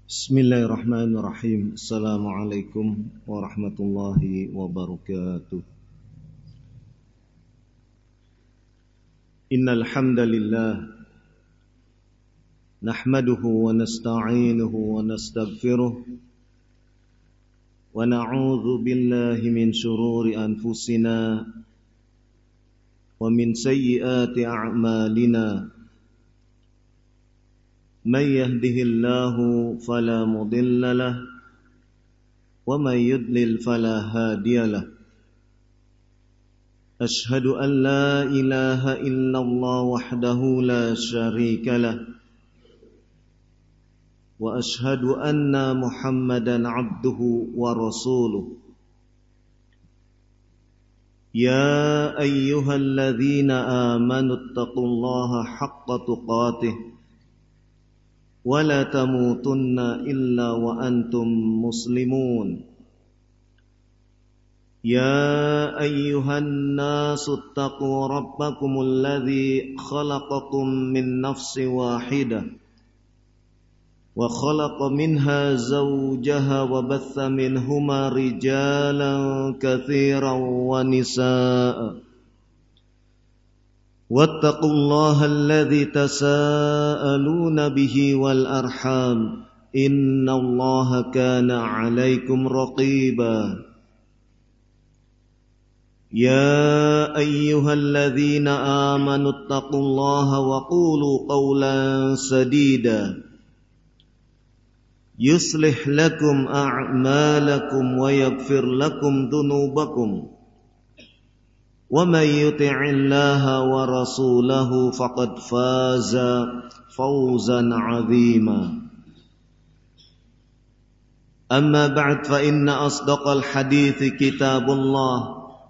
Bismillahirrahmanirrahim. Assalamualaikum warahmatullahi wabarakatuh. Innal hamdalillah nahmaduhu wa nasta'inuhu wa nastaghfiruh wa na'udzu billahi min shururi anfusina wa min sayyiati a'malina. من يهده الله فلا مضل له ومن يضلل فلا هادي له أشهد أن لا إله إلا الله وحده لا شريك له وأشهد أن محمدا عبده ورسوله يا أيها الذين آمنوا اتقوا الله حق تقاته ولا تموتن إلا وأنتم مسلمون يا أيها الناس اتقوا ربكم الذي خلقكم من نفس واحدة وخلق منها زوجها وبث منهما رجالا كثيرا ونساء واتقوا الله الذي تساءلون به والأرحام إن الله كان عليكم رقيبا يا أيها الذين آمنوا اتقوا الله وقولوا قولا سديدا يصلح لكم أعمالكم ويغفر لكم ذنوبكم ومن يطع الله ورسوله فقد فاز فوزا عظيما أما بعد فإن أصدق الحديث كتاب الله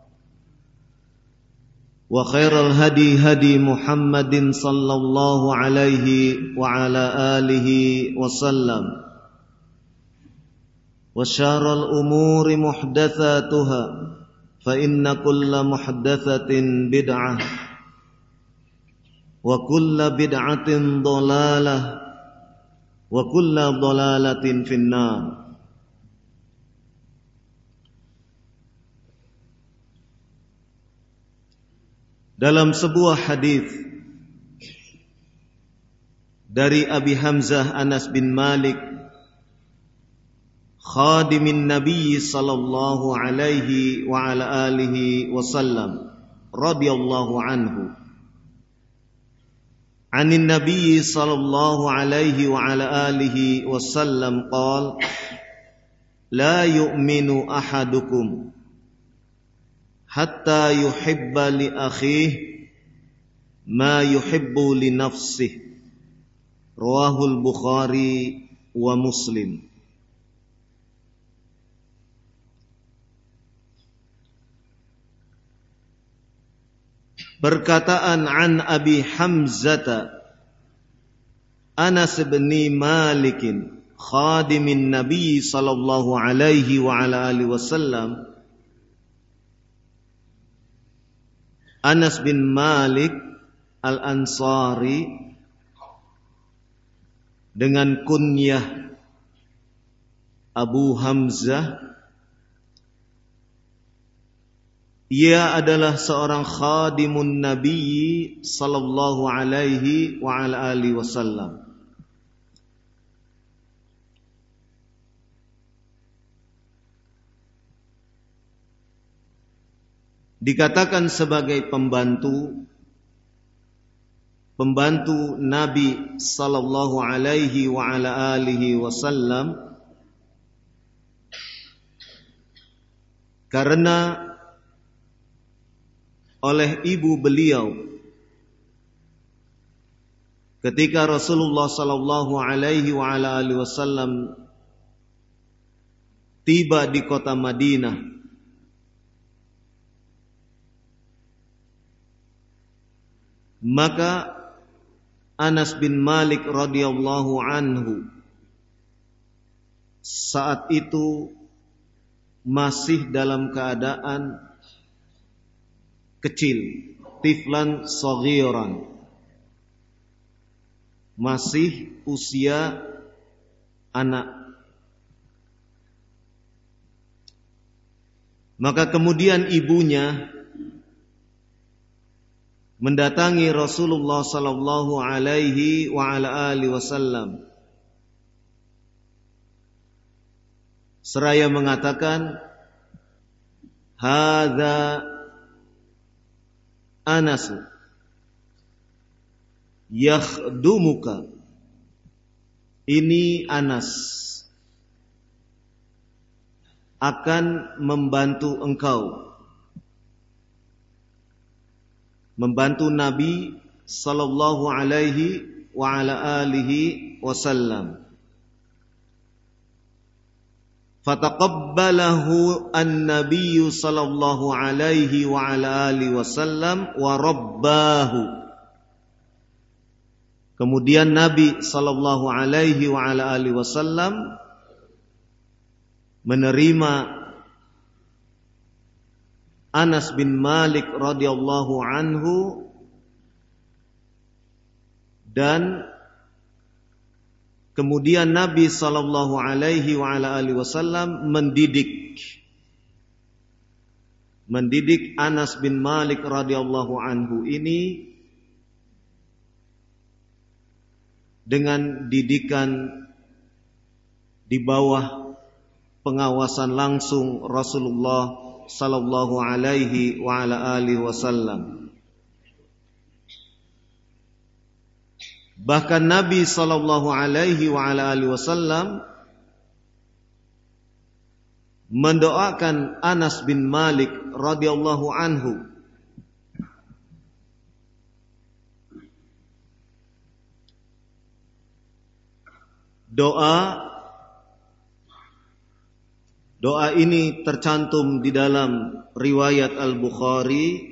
وخير الهدي هدي محمد صلى الله عليه وعلى آله وسلم وشر الأمور محدثاتها فإن كل محدثة بدعة وكل بدعة ضلالة وكل ضلالة في النار. Dalam sebuah hadis dari Abi Hamzah Anas bin Malik khadimin Nabi sallallahu alaihi wa ala alihi wasallam radhiyallahu anhu anin Nabi sallallahu alaihi wa ala alihi wasallam qala la yu'minu ahadukum hatta yuhibba li akhihi ma yuhibbu li nafsihi rawahul Bukhari wa Muslim. Perkataan an Abi Hamzata Anas bin Malik khadimin Nabi sallallahu alaihi wa ala alihi wasallam. Anas bin Malik Al-Ansari dengan kunyah Abu Hamzah. Ia adalah seorang khadimun Nabi sallallahu alaihi wa ala alihi wasallam. Dikatakan sebagai pembantu Nabi sallallahu alaihi wa ala alihi wasallam karena oleh ibu beliau ketika Rasulullah sallallahu alaihi wa ala alihi wasallam tiba di kota Madinah, maka Anas bin Malik radhiyallahu anhu saat itu masih dalam keadaan kecil, tiflan saghiran, masih usia anak. Maka kemudian ibunya mendatangi Rasulullah sallallahu alaihi wa ala alihi wasallam seraya mengatakan, hadza Anas yakhdumuka, ini Anas akan membantu engkau, membantu Nabi sallallahu alaihi wa ala alihi wasallam. Fataqabbalahu an-nabiyyu sallallahu alaihi wa ala alihi wasallam wa rabbahu. Kemudian Nabi sallallahu alaihi wa ala alihi wasallam menerima Anas bin Malik radhiyallahu anhu dan kemudian Nabi sallallahu alaihi wa ala alihi wasallam mendidik Anas bin Malik radhiyallahu anhu ini dengan didikan di bawah pengawasan langsung Rasulullah sallallahu alaihi wa ala alihi wasallam. Bahkan Nabi sallallahu alaihi wa ala alihi wasallam mendoakan Anas bin Malik radhiyallahu anhu Doa ini tercantum di dalam riwayat Al-Bukhari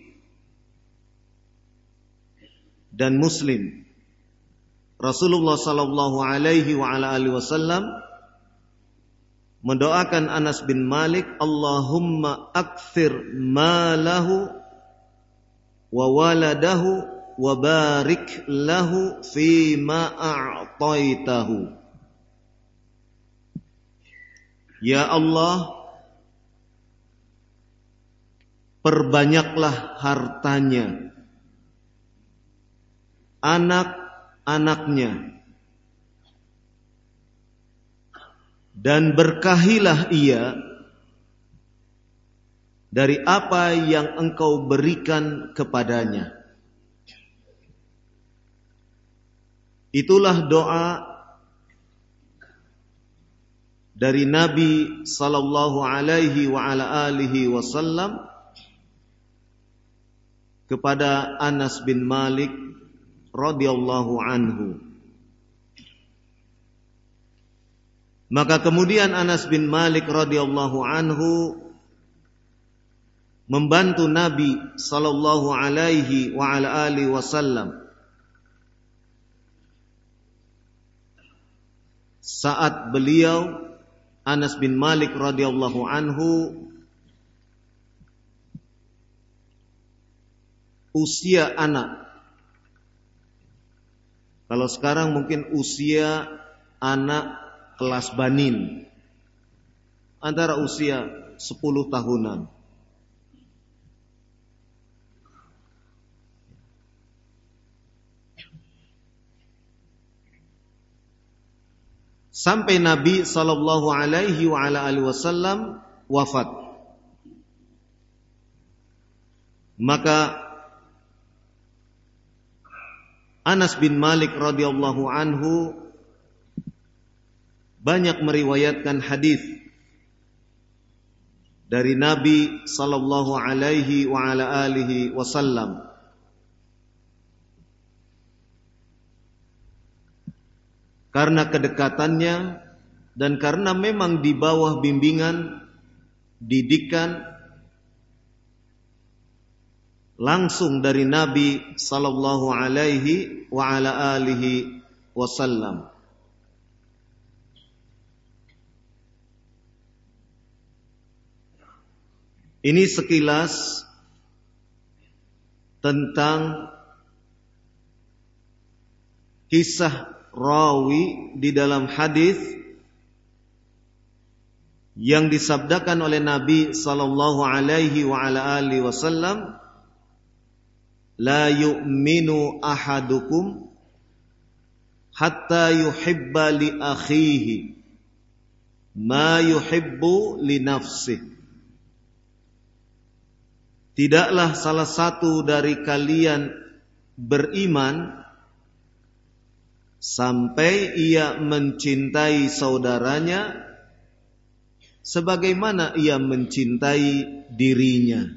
dan Muslim. Rasulullah sallallahu alaihi wa ala alihi wasallam mendoakan Anas bin Malik, Allahumma akthir malahu wa waladahu wa barik lahu fima a'taitahu. Ya Allah, perbanyaklah hartanya, anak-anaknya, dan berkahilah ia dari apa yang engkau berikan kepadanya. Itulah doa dari Nabi sallallahu alaihi wa ala alihi wasallam kepada Anas bin Malik radhiyallahu anhu. Maka kemudian Anas bin Malik radhiyallahu anhu membantu Nabi sallallahu alaihi wa ala alihi wasallam saat beliau Anas bin Malik radhiyallahu anhu usia anak. Kalau sekarang mungkin usia anak kelas banin, antara usia 10 tahunan. Sampai Nabi sallallahu alaihi wa ala alihi wasallam wafat. Maka Anas bin Malik radhiyallahu anhu banyak meriwayatkan hadis dari Nabi sallallahu alaihi wa ala alihi wasallam. Karena kedekatannya dan karena memang di bawah bimbingan, didikan langsung dari Nabi sallallahu alaihi wa ala alihi wasallam. Ini sekilas tentang kisah rawi di dalam hadis yang disabdakan oleh Nabi sallallahu alaihi wa ala alihi wasallam, la yu'minu ahadukum hatta yuhibba li akhihi ma yuhibbu li nafsihi. Tidaklah salah satu dari kalian beriman sampai ia mencintai saudaranya sebagaimana ia mencintai dirinya.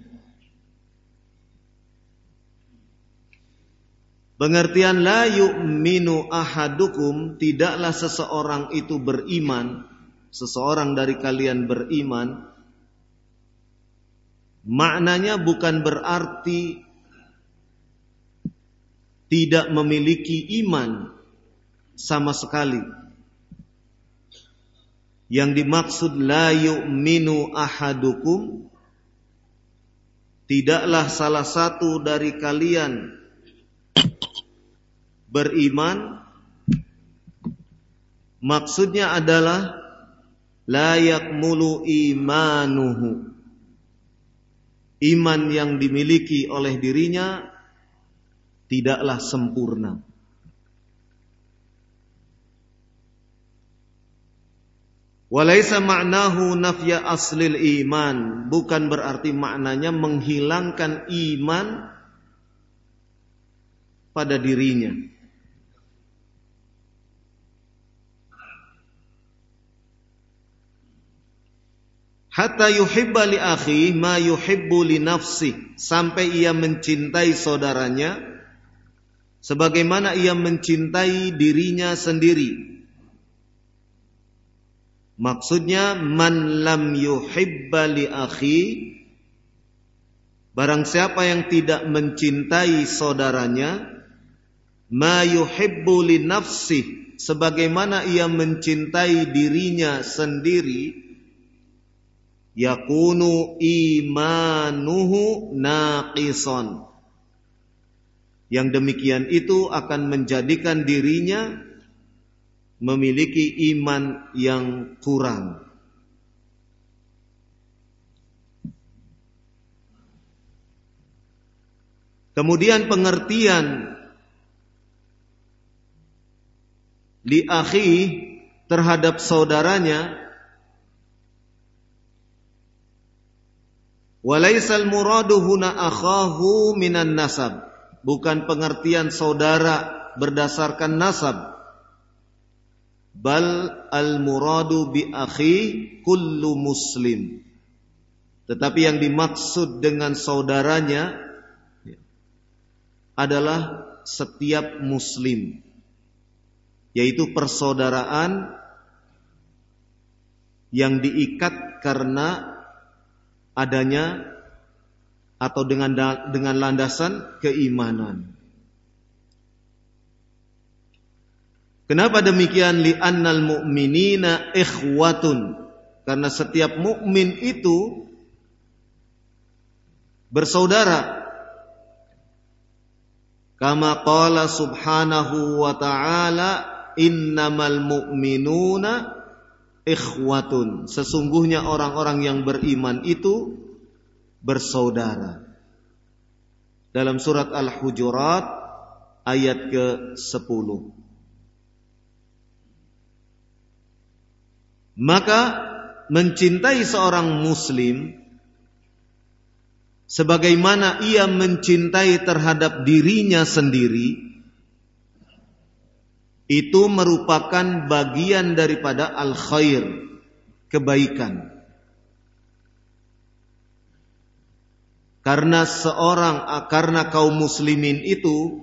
Pengertian la yu'minu ahadukum, tidaklah seseorang itu beriman, seseorang dari kalian beriman, maknanya bukan berarti tidak memiliki iman sama sekali. Yang dimaksud la yu'minu ahadukum, tidaklah salah satu dari kalian beriman, maksudnya adalah la yakmulu imanuhu, iman yang dimiliki oleh dirinya tidaklah sempurna. Walaysa ma'nahu nafya aslil iman, bukan berarti maknanya menghilangkan iman pada dirinya. Hatta yuhibba li akhi ma yuhibbu li nafsi, sampai ia mencintai saudaranya sebagaimana ia mencintai dirinya sendiri. Maksudnya man lam yuhibba li akhi, barang siapa yang tidak mencintai saudaranya, ma yuhibbu li nafsi, sebagaimana ia mencintai dirinya sendiri, yakunu imanuhu naqisan. Yang demikian itu akan menjadikan dirinya memiliki iman yang kurang. Kemudian pengertian li akhi terhadap saudaranya, walaisal muradu huna akhahu minan nasab, bukan pengertian saudara berdasarkan nasab, bal al muradu bi akhi kullu muslim, tetapi yang dimaksud dengan saudaranya adalah setiap muslim, yaitu persaudaraan yang diikat karena adanya atau dengan landasan keimanan. Kenapa demikian? Li'annal mu'minina ikhwatun, karena setiap mukmin itu bersaudara. Kama qala subhanahu wa ta'ala, innamal mu'minuna ikhwatun, sesungguhnya orang-orang yang beriman itu bersaudara. Dalam surat Al-Hujurat ayat ke-10. Maka mencintai seorang muslim sebagaimana ia mencintai terhadap dirinya sendiri, itu merupakan bagian daripada al-khair, kebaikan. Karena kaum muslimin itu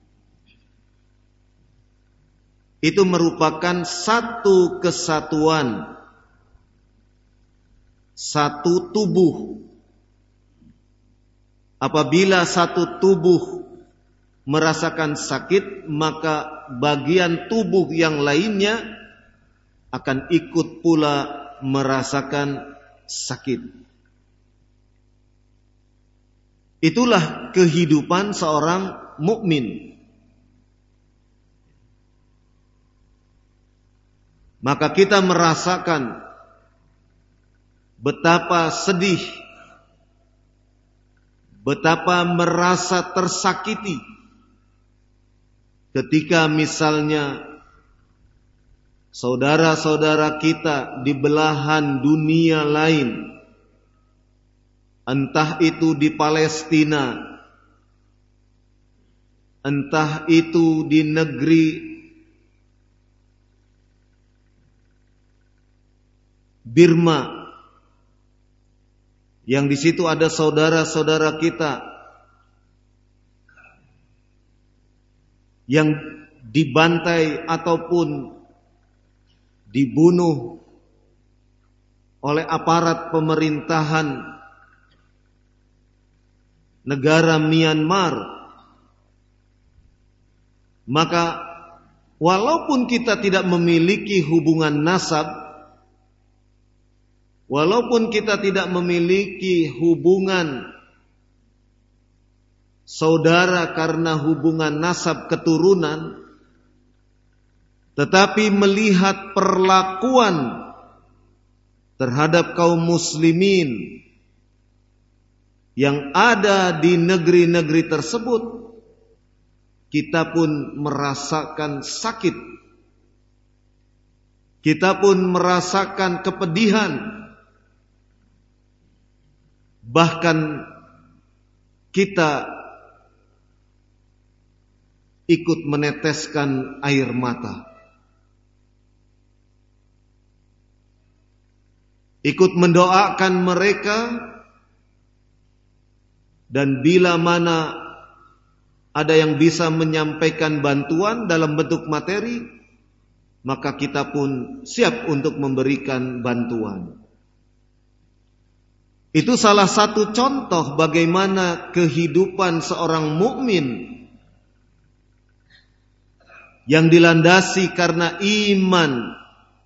merupakan satu kesatuan, satu tubuh. Apabila satu tubuh merasakan sakit, maka bagian tubuh yang lainnya akan ikut pula merasakan sakit. Itulah kehidupan seorang mukmin. Maka kita merasakan betapa sedih, betapa merasa tersakiti ketika misalnya saudara-saudara kita di belahan dunia lain, entah itu di Palestina, entah itu di negeri Birma, yang di situ ada saudara-saudara kita yang dibantai ataupun dibunuh oleh aparat pemerintahan negara Myanmar. Maka walaupun kita tidak memiliki hubungan nasab, walaupun kita tidak memiliki hubungan saudara karena hubungan nasab keturunan, tetapi melihat perlakuan terhadap kaum muslimin yang ada di negeri-negeri tersebut, kita pun merasakan sakit, kita pun merasakan kepedihan, bahkan kita ikut meneteskan air mata, ikut mendoakan mereka. Dan bila mana ada yang bisa menyampaikan bantuan dalam bentuk materi, maka kita pun siap untuk memberikan bantuan. Itu salah satu contoh bagaimana kehidupan seorang mukmin yang dilandasi karena iman,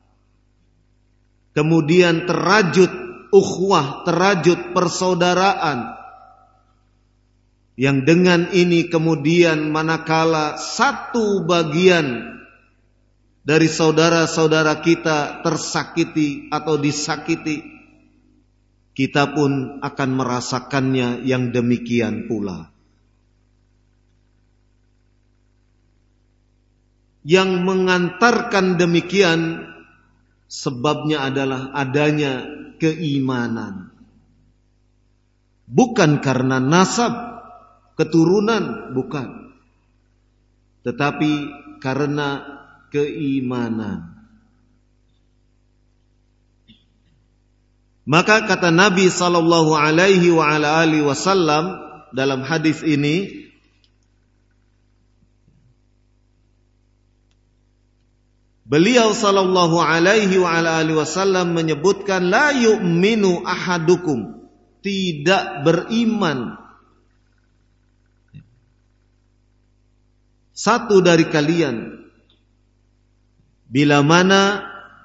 kemudian terajut ukhuwah, terajut persaudaraan, yang dengan ini kemudian manakala satu bagian dari saudara-saudara kita tersakiti atau disakiti, kita pun akan merasakannya yang demikian pula. Yang mengantarkan demikian sebabnya adalah adanya keimanan. Bukan karena nasab, keturunan, bukan, tetapi karena keimanan. Maka kata Nabi sallallahu alaihi wa ala alihi wasallam dalam hadis ini, beliau sallallahu alaihi wa ala alihi wasallam menyebutkan, la yu'minu ahadukum, tidak beriman satu dari kalian bila mana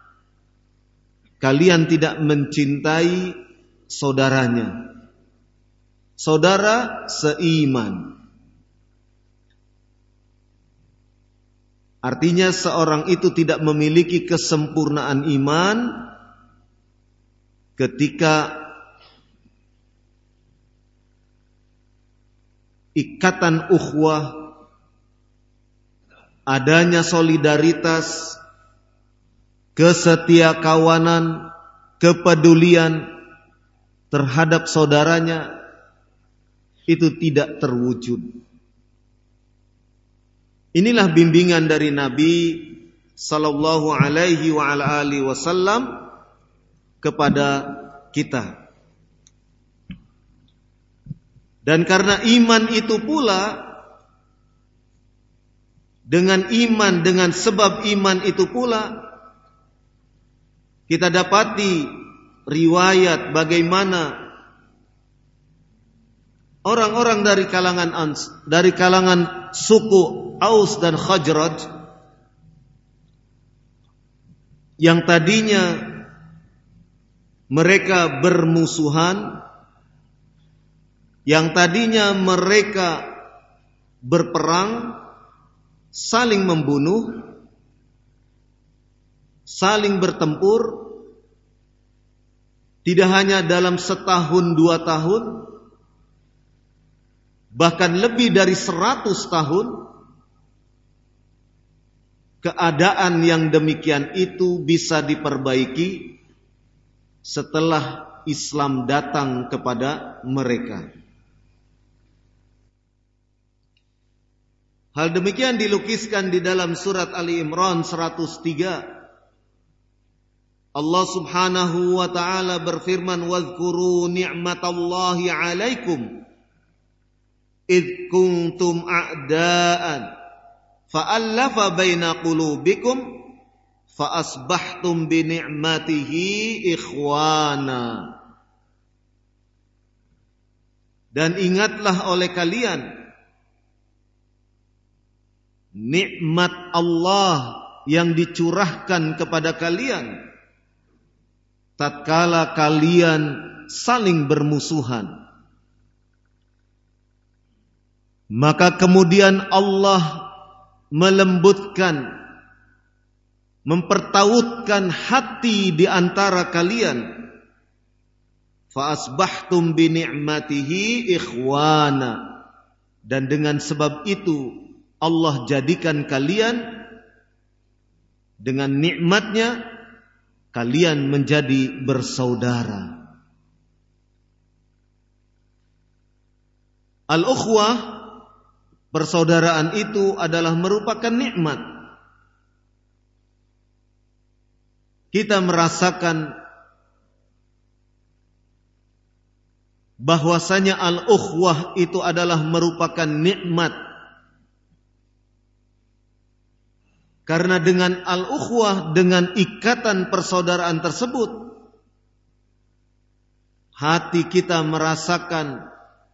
kalian tidak mencintai saudaranya, saudara seiman. Artinya seorang itu tidak memiliki kesempurnaan iman ketika ikatan ukhuwah, adanya solidaritas, kesetiakawanan, kepedulian terhadap saudaranya itu tidak terwujud. Inilah bimbingan dari Nabi sallallahu alaihi wa ala alihi wasallam kepada kita. Dan karena iman itu pula, dengan iman, dengan sebab iman itu pula, kita dapati riwayat bagaimana orang-orang dari kalangan suku Aus dan Khazraj yang tadinya mereka bermusuhan, yang tadinya mereka berperang, saling membunuh, saling bertempur, Tidak hanya dalam setahun 2 tahun, bahkan lebih dari 100 tahun, keadaan yang demikian itu bisa diperbaiki setelah Islam datang kepada mereka. Hal demikian dilukiskan di dalam surat Ali Imran 103. Allah Subhanahu wa taala berfirman, "Wadhkuru ni'matallahi 'alaikum id kuntum a'daan fa'allafa baina qulubikum fa asbahtum bi ni'matihi ikhwana." Dan ingatlah oleh kalian nikmat Allah yang dicurahkan kepada kalian tatkala kalian saling bermusuhan. Maka kemudian Allah melembutkan, mempertautkan hati di antara kalian. Fa asbahtum bi ni'matihi ikhwana. Dan dengan sebab itu Allah jadikan kalian dengan nikmatnya kalian menjadi bersaudara. Al-ukhwah, persaudaraan itu adalah merupakan nikmat. Kita merasakan bahwasanya al-ukhwah itu adalah merupakan nikmat. Karena dengan al-ukhwah, dengan ikatan persaudaraan tersebut, hati kita merasakan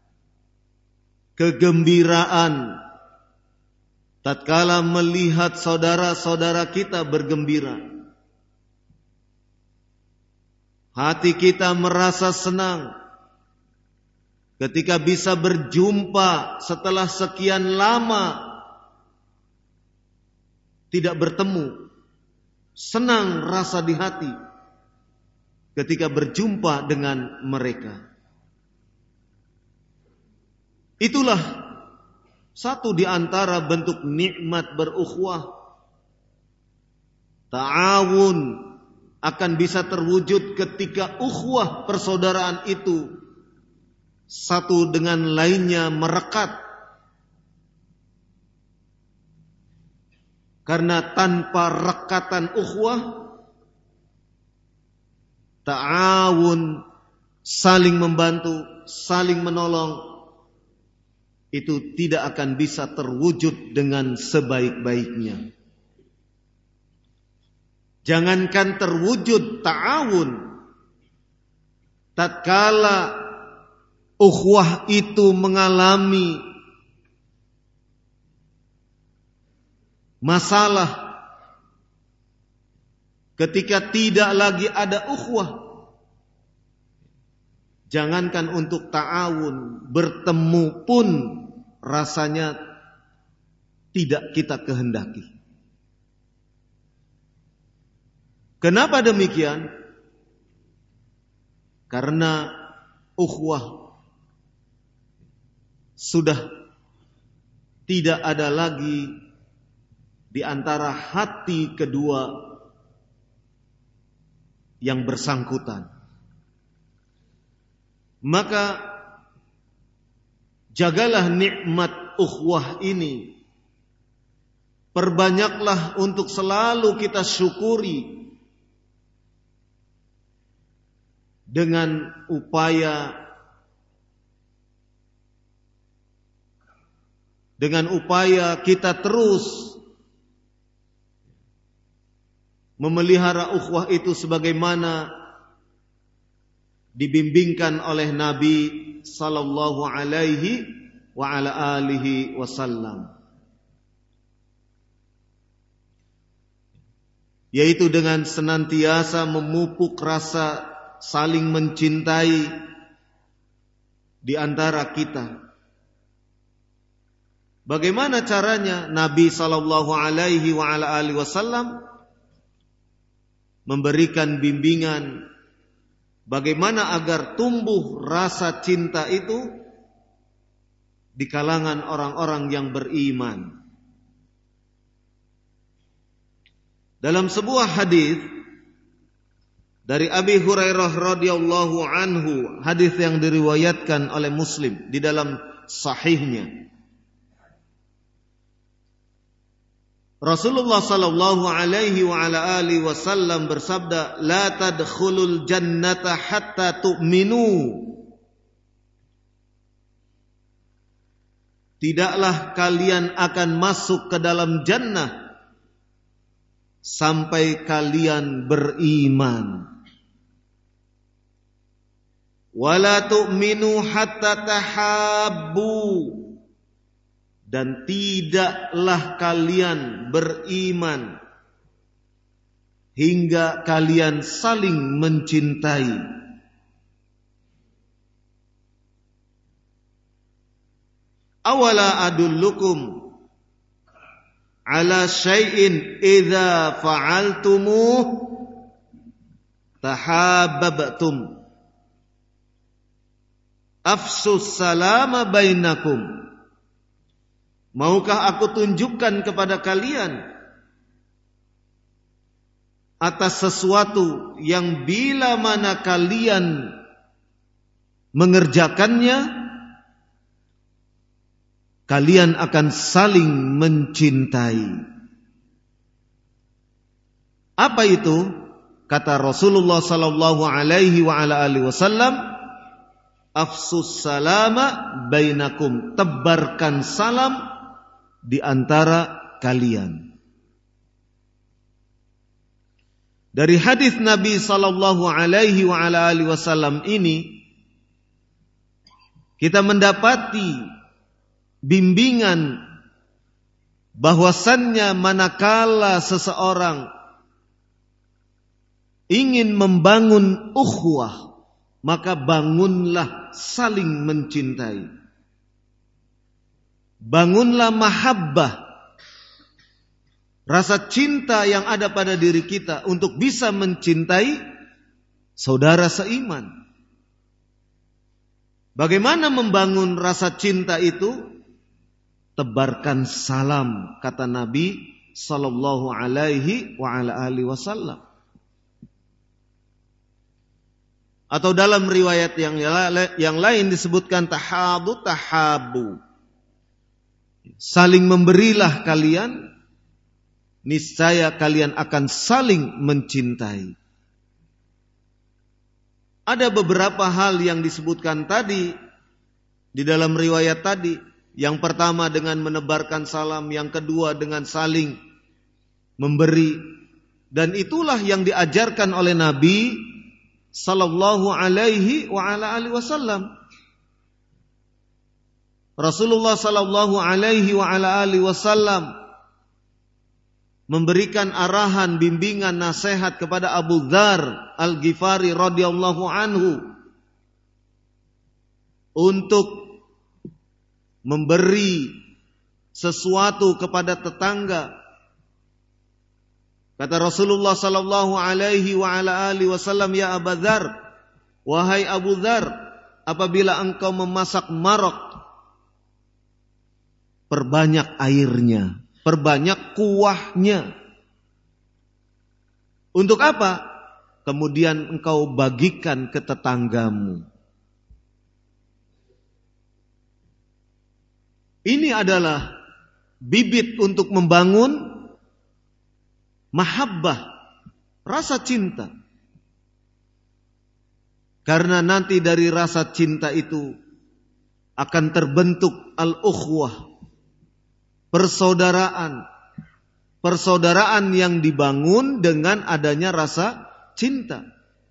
kegembiraan tatkala melihat saudara-saudara kita bergembira. Hati kita merasa senang ketika bisa berjumpa setelah sekian lama tidak bertemu. Senang rasa di hati ketika berjumpa dengan mereka. Itulah satu di antara bentuk nikmat berukhuwah. Ta'awun akan bisa terwujud ketika ukhuwah persaudaraan itu satu dengan lainnya merekat. Karena tanpa rekatan ukhuwah, ta'awun, saling membantu, saling menolong, itu tidak akan bisa terwujud dengan sebaik-baiknya. Jangankan terwujud ta'awun, tatkala ukhuwah itu mengalami masalah, ketika tidak lagi ada ukhuwah, jangankan untuk ta'awun, bertemu pun rasanya tidak kita kehendaki. Kenapa demikian? Karena ukhuwah sudah tidak ada lagi di antara hati kedua yang bersangkutan. Maka jagalah nikmat ukhuwah ini. Perbanyaklah untuk selalu kita syukuri dengan upaya kita terus memelihara ukhuwah itu sebagaimana dibimbingkan oleh Nabi sallallahu alaihi wa ala alihi wasallam, yaitu dengan senantiasa memupuk rasa saling mencintai di antara kita. Bagaimana caranya? Nabi sallallahu alaihi wa ala alihi wasallam memberikan bimbingan bagaimana agar tumbuh rasa cinta itu di kalangan orang-orang yang beriman. Dalam sebuah hadis dari Abi Hurairah radhiyallahu anhu, hadis yang diriwayatkan oleh Muslim di dalam sahihnya, Rasulullah sallallahu alaihi wa ala alihi wasallam bersabda, "La tadkhulul jannata hatta tu'minu." Tidaklah kalian akan masuk ke dalam jannah sampai kalian beriman. Wala tu'minu hatta tahabbu. Dan tidaklah kalian beriman hingga kalian saling mencintai. Awala adullukum ala syai'in idza fa'altumuh tahabbabtum. Afsus salama bainakum. Maukah aku tunjukkan kepada kalian atas sesuatu yang bila mana kalian mengerjakannya, kalian akan saling mencintai. Apa itu? Kata Rasulullah sallallahu alaihi wa ala alihi wasallam, afsus salama bainakum. Tebarkan salam di antara kalian. Dari hadis Nabi sallallahu alaihi wa ala alihi wasallam ini kita mendapati bimbingan bahwasannya manakala seseorang ingin membangun ukhuwah, maka bangunlah saling mencintai. Bangunlah mahabbah, rasa cinta yang ada pada diri kita untuk bisa mencintai saudara seiman. Bagaimana membangun rasa cinta itu? Tebarkan salam, kata Nabi sallallahu alaihi wa ala alihi wasallam. Atau dalam riwayat yang lain disebutkan tahabu. Saling memberilah kalian, niscaya kalian akan saling mencintai. Ada beberapa hal yang disebutkan tadi di dalam riwayat tadi. Yang pertama dengan menebarkan salam, yang kedua dengan saling memberi. Dan itulah yang diajarkan oleh Nabi sallallahu alaihi wa ala alihi wasallam. Rasulullah sallallahu alaihi wa ala alihi wasallam memberikan arahan, bimbingan, nasihat kepada Abu Dzar Al-Ghifari radhiyallahu anhu untuk memberi sesuatu kepada tetangga. Kata Rasulullah sallallahu alaihi wa ala alihi wasallam, "Ya Abu Dzar, wahai Abu Dzar, apabila engkau memasak maraq, perbanyak airnya, perbanyak kuahnya." Untuk apa? Kemudian engkau bagikan ke tetanggamu. Ini adalah bibit untuk membangun mahabbah, rasa cinta. Karena nanti dari rasa cinta itu akan terbentuk al-ukhwah, persaudaraan. Persaudaraan yang dibangun dengan adanya rasa cinta.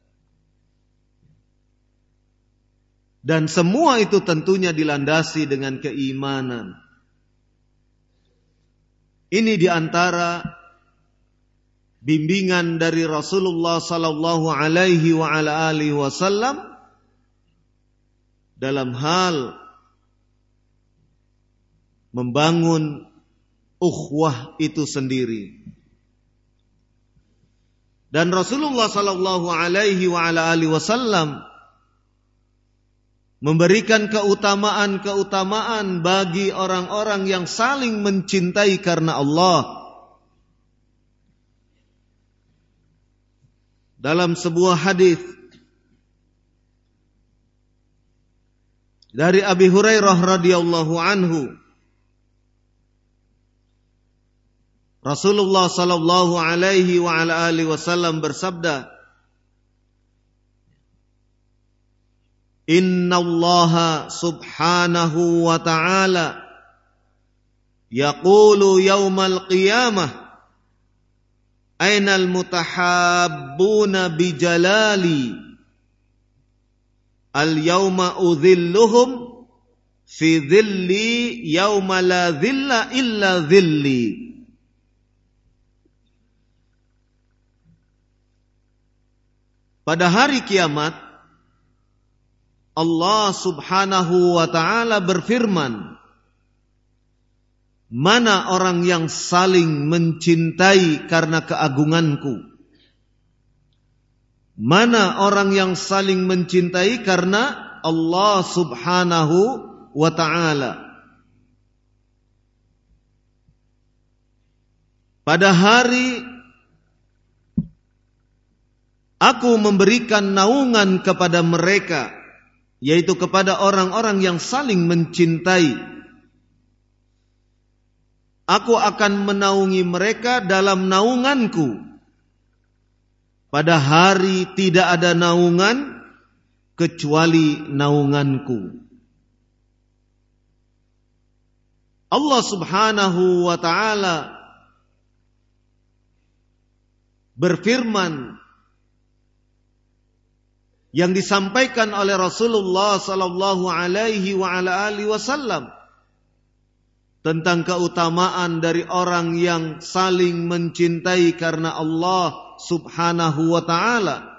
Dan semua itu tentunya dilandasi dengan keimanan. Ini diantara bimbingan dari Rasulullah sallallahu alaihi wa ala alihi wasallam dalam hal membangun ukhuwah itu sendiri. Dan Rasulullah sallallahu alaihi wa ala alihi wasallam memberikan keutamaan-keutamaan bagi orang-orang yang saling mencintai karena Allah. Dalam sebuah hadis dari Abi Hurairah radhiyallahu anhu, Rasulullah sallallahu alaihi wa ala alihi wasallam bersabda, "Innallaha subhanahu wa ta'ala yaqulu yaumal qiyamah ainal mutahabbuna bijalali al-yawma udhilluhum fi dhilli yawma la dhilla illa dhilli." Pada hari kiamat, Allah subhanahu wa ta'ala berfirman, mana orang yang saling mencintai karena keagunganku? Mana orang yang saling mencintai karena Allah subhanahu wa ta'ala? Pada hari aku memberikan naungan kepada mereka, yaitu kepada orang-orang yang saling mencintai. Aku akan menaungi mereka dalam naunganku. Pada hari tidak ada naungan kecuali naunganku. Allah subhanahu wa ta'ala berfirman yang disampaikan oleh Rasulullah sallallahu alaihi wa ala alihi wasallam tentang keutamaan dari orang yang saling mencintai karena Allah subhanahu wa ta'ala,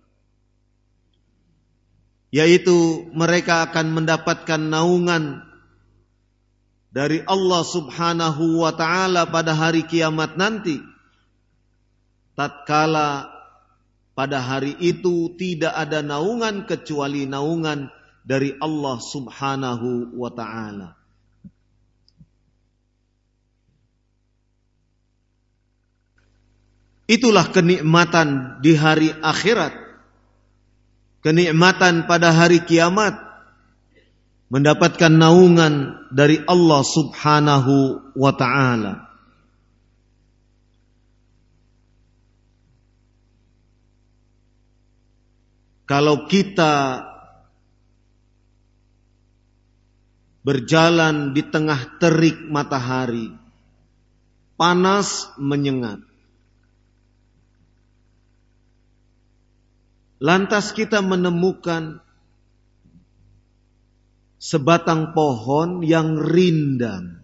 yaitu mereka akan mendapatkan naungan dari Allah subhanahu wa ta'ala pada hari kiamat nanti, tatkala pada hari itu tidak ada naungan kecuali naungan dari Allah subhanahu wa ta'ala. Itulah kenikmatan di hari akhirat. Kenikmatan pada hari kiamat. Mendapatkan naungan dari Allah subhanahu wa ta'ala. Kalau kita berjalan di tengah terik matahari, panas menyengat, lantas kita menemukan sebatang pohon yang rindang,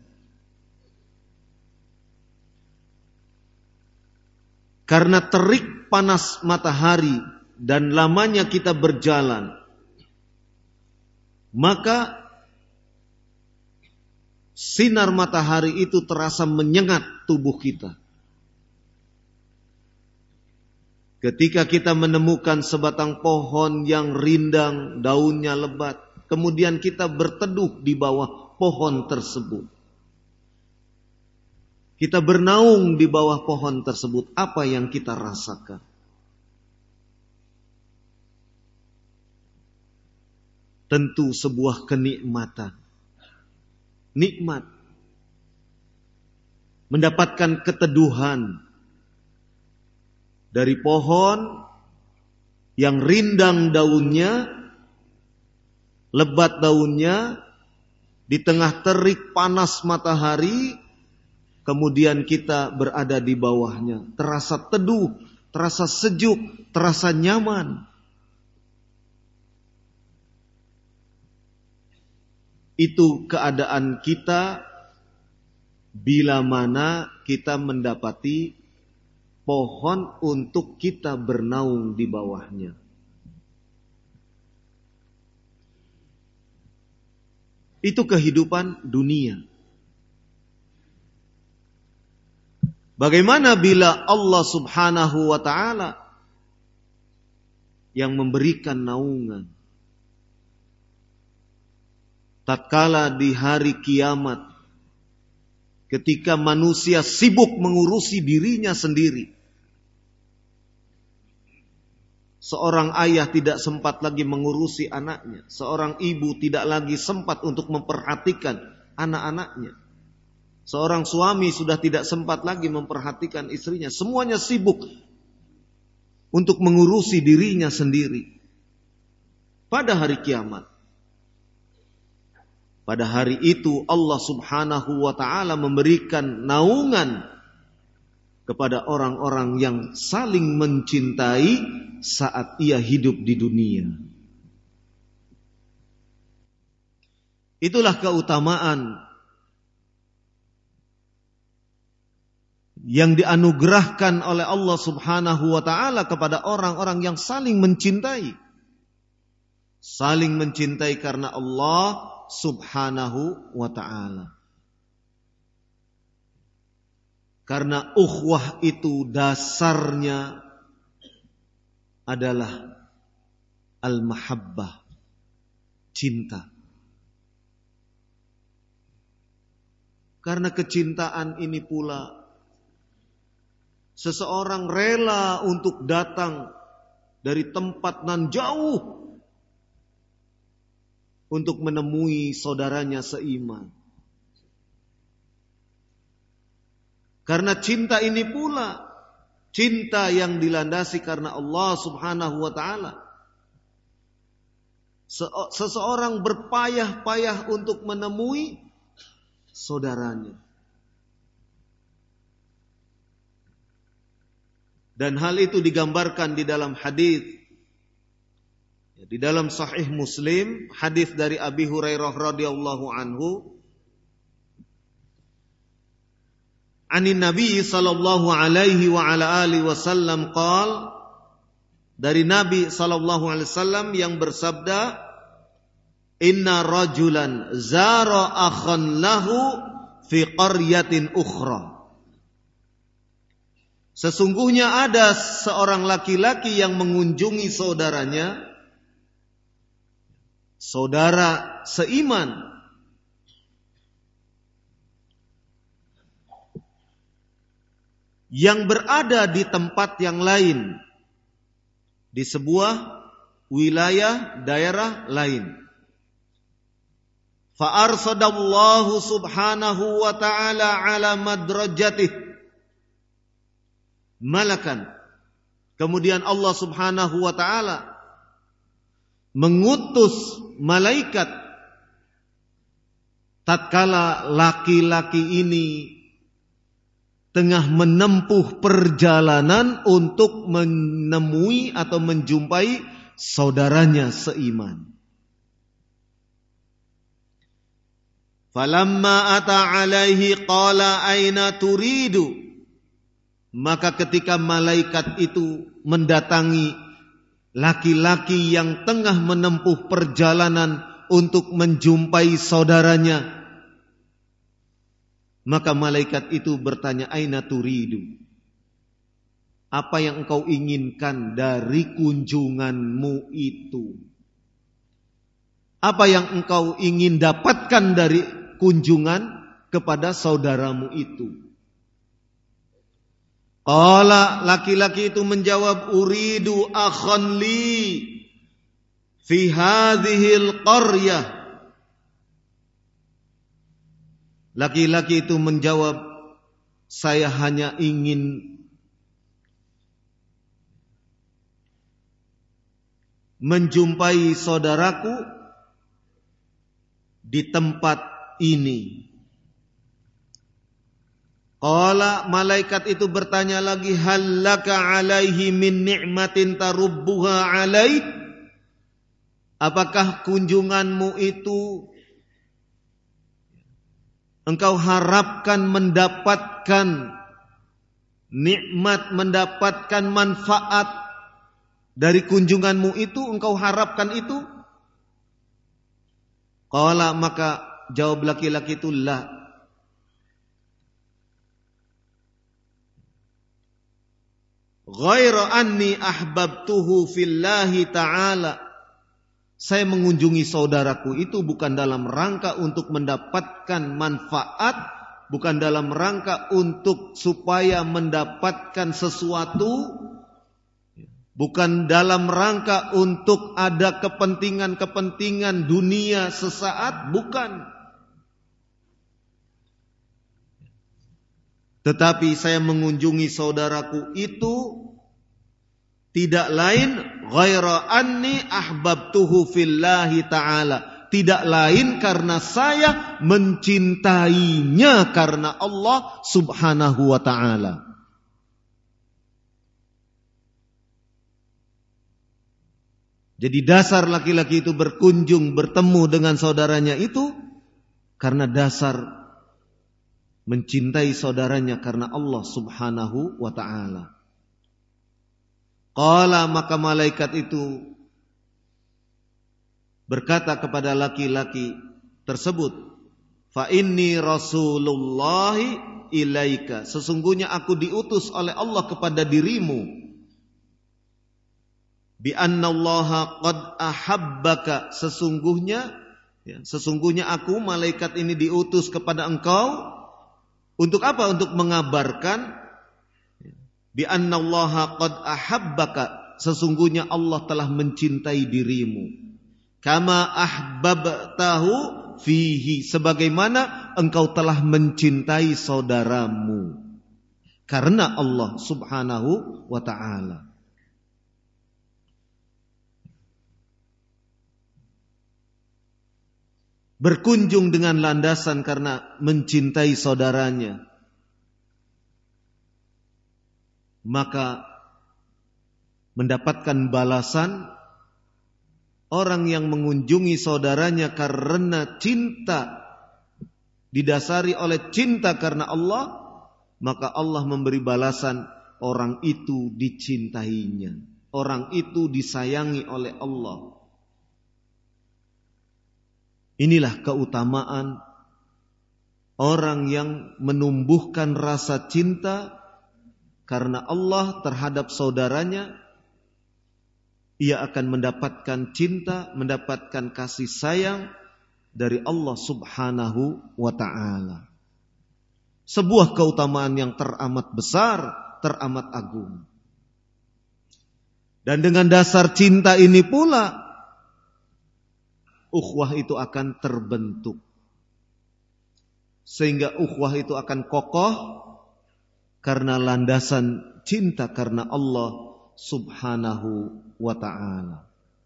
karena terik panas matahari dan lamanya kita berjalan, maka sinar matahari itu terasa menyengat tubuh kita. Ketika kita menemukan sebatang pohon yang rindang, daunnya lebat, kemudian kita berteduh di bawah pohon tersebut, kita bernaung di bawah pohon tersebut, apa yang kita rasakan? Tentu sebuah kenikmatan. Nikmat. Mendapatkan keteduhan dari pohon yang rindang daunnya, lebat daunnya, di tengah terik panas matahari, kemudian kita berada di bawahnya. Terasa teduh, terasa sejuk, terasa nyaman. Itu keadaan kita bila mana kita mendapati pohon untuk kita bernaung di bawahnya. Itu kehidupan dunia. Bagaimana bila Allah subhanahu wa ta'ala yang memberikan naungan. Tatkala di hari kiamat, ketika manusia sibuk mengurusi dirinya sendiri, seorang ayah tidak sempat lagi mengurusi anaknya, seorang ibu tidak lagi sempat untuk memperhatikan anak-anaknya, seorang suami sudah tidak sempat lagi memperhatikan istrinya, semuanya sibuk untuk mengurusi dirinya sendiri. Pada hari kiamat, pada hari itu Allah Subhanahu wa ta'ala memberikan naungan kepada orang-orang yang saling mencintai saat ia hidup di dunia. Itulah keutamaan yang dianugerahkan oleh Allah Subhanahu wa ta'ala kepada orang-orang yang saling mencintai. Saling mencintai karena Allah Subhanahu wa ta'ala. Karena ukhuwah itu dasarnya adalah al-mahabbah, cinta. Karena kecintaan ini pula seseorang rela untuk datang dari tempat nan jauh untuk menemui saudaranya seiman. Karena cinta ini pula cinta yang dilandasi karena Allah Subhanahu wa ta'ala. Seseorang berpayah-payah untuk menemui saudaranya. Dan hal itu digambarkan di dalam hadis. Di dalam Sahih Muslim, hadis dari Abi Hurairah radhiyallahu anhu, anin Nabi sallallahu alaihi wa ala alihi wasallam qala, dari Nabi sallallahu alaihi wasallam yang bersabda, inna rajulan zara akhan lahu fi qaryatin ukhra. Sesungguhnya ada seorang laki-laki yang mengunjungi saudaranya, saudara seiman, yang berada di tempat yang lain, di sebuah wilayah daerah lain. Fa arsadallahu subhanahu wa ta'ala ala madrajatih malakan. Kemudian Allah Subhanahu wa ta'ala mengutus malaikat tatkala laki-laki ini tengah menempuh perjalanan untuk menemui atau menjumpai saudaranya seiman. Falamma ata alaihi qala aina turidu. Maka ketika malaikat itu mendatangi laki-laki yang tengah menempuh perjalanan untuk menjumpai saudaranya, maka malaikat itu bertanya, aina turidu? Apa yang engkau inginkan dari kunjunganmu itu? Apa yang engkau ingin dapatkan dari kunjungan kepada saudaramu itu? Qala, laki-laki itu menjawab, uridu akhan li fi hadhil qaryah. Laki-laki itu menjawab, saya hanya ingin menjumpai saudaraku di tempat ini. Qala, malaikat itu bertanya lagi, hal laka alaihi min ni'matin tarubbuha alaih? Apakah kunjunganmu itu engkau harapkan mendapatkan nikmat, mendapatkan manfaat dari kunjunganmu itu? Engkau harapkan itu? Qala, maka jawab laki-laki itu, la. ghaira anni ahbabtuhu fillahi ta'ala. Saya mengunjungi saudaraku itu bukan dalam rangka untuk mendapatkan manfaat, bukan dalam rangka untuk supaya mendapatkan sesuatu, bukan dalam rangka untuk ada kepentingan-kepentingan dunia sesaat, bukan. Tetapi saya mengunjungi saudaraku itu tidak lain ghaira anni ahbabtuhu fillahi ta'ala. Tidak lain karena saya mencintainya karena Allah subhanahu wa ta'ala. Jadi dasar laki-laki itu berkunjung, bertemu dengan saudaranya itu karena dasar mencintai saudaranya karena Allah subhanahu wa ta'ala. Qala, maka malaikat itu berkata kepada laki-laki tersebut, fa inni rasulullahi ilaika, sesungguhnya aku diutus oleh Allah kepada dirimu, bi annallaha qad ahabbaka, sesungguhnya aku malaikat ini diutus kepada engkau untuk apa? Untuk mengabarkan bi annallaha qad ahabbaka, sesungguhnya Allah telah mencintai dirimu, kama ahbabtahu fihi, sebagaimana engkau telah mencintai saudaramu karena Allah subhanahu wa ta'ala. Berkunjung dengan landasan karena mencintai saudaranya, maka mendapatkan balasan. Orang yang mengunjungi saudaranya karena cinta, didasari oleh cinta karena Allah, maka Allah memberi balasan, orang itu dicintainya, orang itu disayangi oleh Allah. Inilah keutamaan orang yang menumbuhkan rasa cinta karena Allah terhadap saudaranya. Ia akan mendapatkan cinta, mendapatkan kasih sayang dari Allah subhanahu wa ta'ala. Sebuah keutamaan yang teramat besar, teramat agung. Dan dengan dasar cinta ini pula, ukhuwah itu akan terbentuk. Sehingga ukhuwah itu akan kokoh karena landasan cinta karena Allah subhanahu wa ta'ala.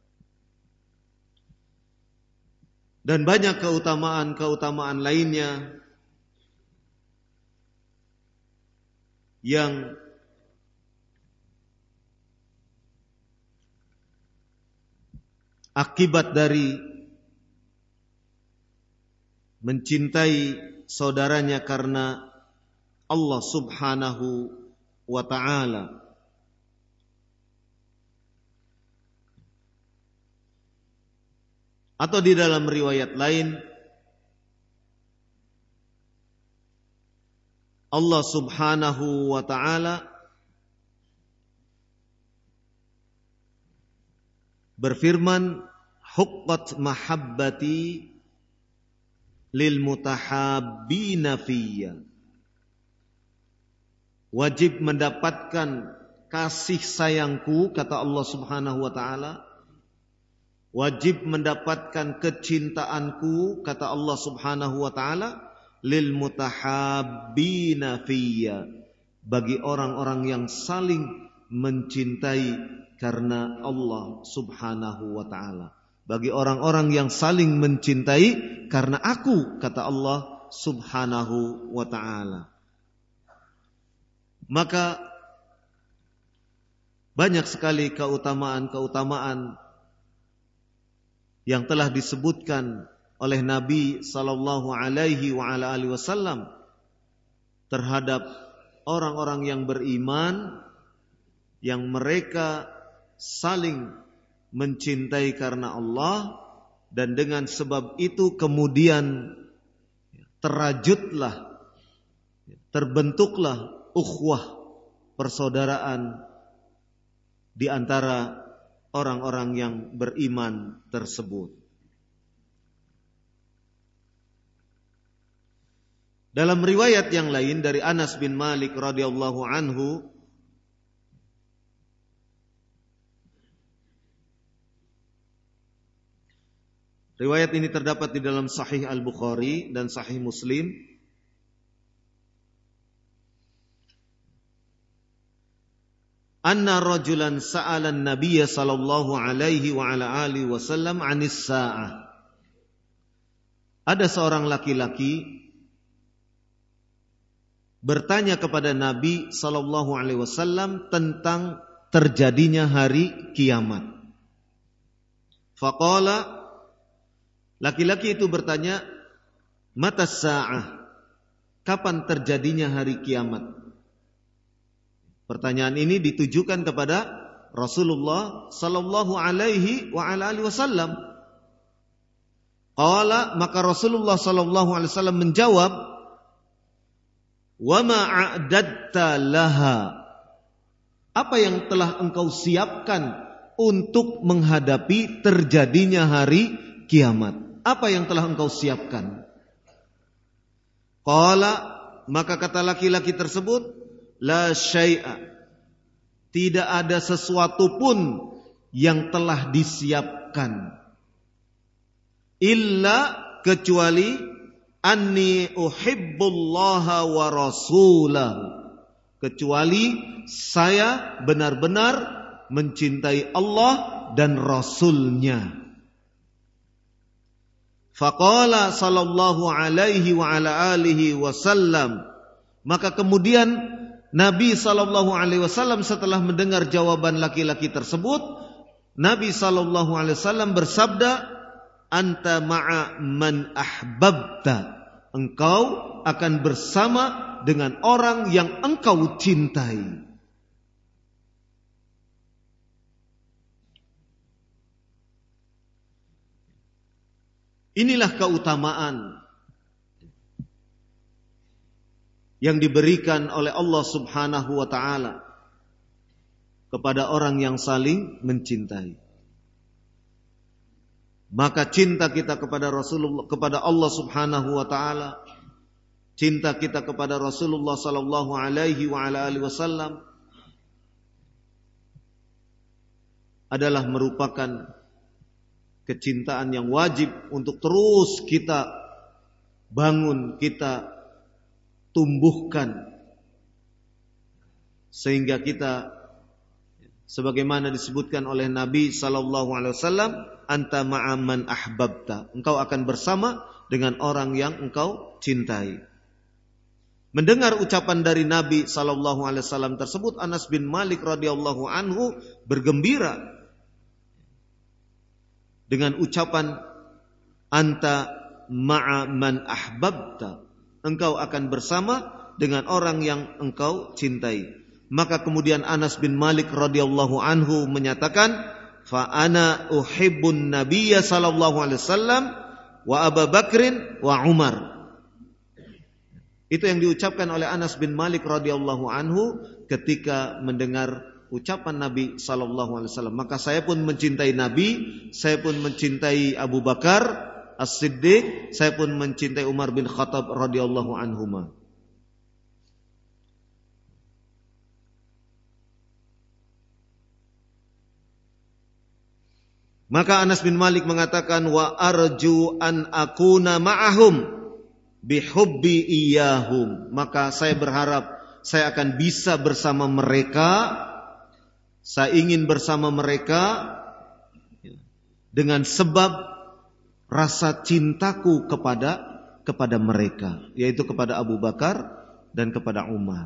Dan banyak keutamaan-keutamaan lainnya yang akibat dari mencintai saudaranya karena Allah subhanahu wa ta'ala. Atau di dalam riwayat lain, Allah subhanahu wa ta'ala berfirman, huqqat mahabbati lil mutahabbina fiyya, wajib mendapatkan kasih sayangku, kata Allah subhanahu wa ta'ala, wajib mendapatkan kecintaanku, kata Allah subhanahu wa ta'ala, lil mutahabbina fiyya, bagi orang-orang yang saling mencintai karena Allah subhanahu wa ta'ala, bagi orang-orang yang saling mencintai karena aku, kata Allah subhanahu wa ta'ala. Maka banyak sekali keutamaan-keutamaan yang telah disebutkan oleh Nabi sallallahu alaihi wa ala alihi wasallam terhadap orang-orang yang beriman, yang mereka saling mencintai karena Allah, dan dengan sebab itu kemudian terajutlah, terbentuklah ukhuwah persaudaraan di antara orang-orang yang beriman tersebut. Dalam riwayat yang lain dari Anas bin Malik radhiyallahu anhu, riwayat ini terdapat di dalam Sahih Al-Bukhari dan Sahih Muslim. Anna rajulan sa'ala an-nabiy sallallahu alaihi wa ala alihi wasallam 'anis sa'ah. Ada seorang laki-laki bertanya kepada Nabi sallallahu alaihi wasallam tentang terjadinya hari kiamat. Faqala, laki-laki itu bertanya, "Mata sa'ah?" Kapan terjadinya hari kiamat? Pertanyaan ini ditujukan kepada Rasulullah sallallahu alaihi wa ala alihi wasallam. Qala, maka Rasulullah sallallahu alaihi wasallam menjawab, "Wa ma a'dadta laha?" Apa yang telah engkau siapkan untuk menghadapi terjadinya hari kiamat? Apa yang telah engkau siapkan? Qala, maka kata laki-laki tersebut, "La syai'a." Tidak ada sesuatu pun yang telah disiapkan. Illa, kecuali anni uhibbullaha wa rasulahu. Kecuali saya benar-benar mencintai Allah dan Rasulnya. Faqala sallallahu alaihi wa ala alihi wasallam. Maka kemudian Nabi sallallahu alaihi wasallam setelah mendengar jawaban laki-laki tersebut, Nabi sallallahu alaihi wasallam bersabda, "Anta ma'a man ahbabta." Engkau akan bersama dengan orang yang engkau cintai. Inilah keutamaan yang diberikan oleh Allah Subhanahu wa taala kepada orang yang saling mencintai. Maka cinta kita kepada Rasulullah, kepada Allah Subhanahu wa taala, cinta kita kepada Rasulullah sallallahu alaihi wa ala alihi wasallam adalah merupakan kecintaan yang wajib untuk terus kita bangun, kita tumbuhkan, sehingga kita sebagaimana disebutkan oleh Nabi sallallahu alaihi wasallam, anta ma'a man ahbabta. Engkau akan bersama dengan orang yang engkau cintai. Mendengar ucapan dari Nabi sallallahu alaihi wasallam tersebut, Anas bin Malik radhiyallahu anhu bergembira dengan ucapan anta ma'a man ahbabta. Engkau akan bersama dengan orang yang engkau cintai. Maka kemudian Anas bin Malik radhiyallahu anhu menyatakan, fa ana uhibbun nabiyya sallallahu alaihi wasallam wa Abu Bakrin wa Umar. Itu yang diucapkan oleh Anas bin Malik radhiyallahu anhu ketika mendengar ucapan Nabi sallallahu alaihi wasallam. Maka saya pun mencintai Nabi, saya pun mencintai Abu Bakar As-Siddiq, saya pun mencintai Umar bin Khattab radhiyallahu anhuma. Maka Anas bin Malik mengatakan, wa arju an akuna ma'ahum bihubbi iyahum. Maka saya berharap saya akan bisa bersama mereka. Saya ingin bersama mereka dengan sebab rasa cintaku kepada mereka, yaitu kepada Abu Bakar dan kepada Umar.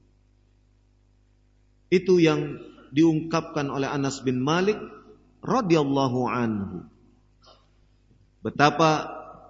Itu yang diungkapkan oleh Anas bin Malik radhiyallahu anhu. Betapa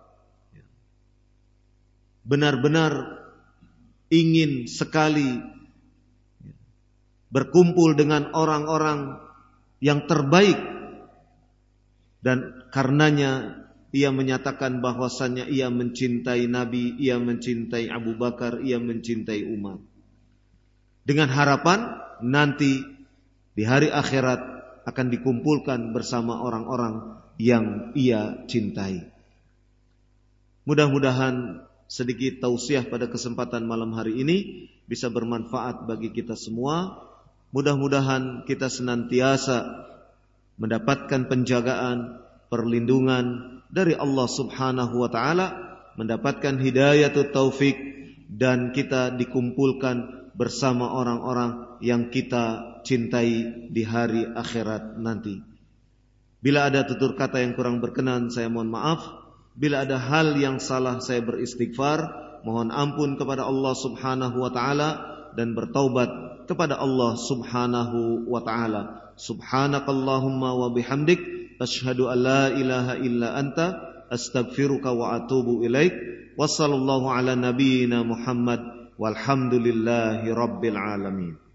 benar-benar ingin sekali berkumpul dengan orang-orang yang terbaik, dan karenanya ia menyatakan bahwasannya ia mencintai Nabi, ia mencintai Abu Bakar, ia mencintai Umar, dengan harapan nanti di hari akhirat akan dikumpulkan bersama orang-orang yang ia cintai. Mudah-mudahan sedikit tausiah pada kesempatan malam hari ini bisa bermanfaat bagi kita semua. Mudah-mudahan kita senantiasa mendapatkan penjagaan, perlindungan dari Allah Subhanahu wa taala, mendapatkan hidayatut taufik, dan kita dikumpulkan bersama orang-orang yang kita cintai di hari akhirat nanti. Bila ada tutur kata yang kurang berkenan, saya mohon maaf. Bila ada hal yang salah, saya beristighfar, mohon ampun kepada Allah Subhanahu wa taala dan bertaubat kepada Allah Subhanahu wa taala. Subhanakallahumma wa bihamdik, asyhadu an la ilaha illa anta, astaghfiruka wa atubu ilaik. Wassallallahu ala nabiyyina Muhammad walhamdulillahi rabbil alamin.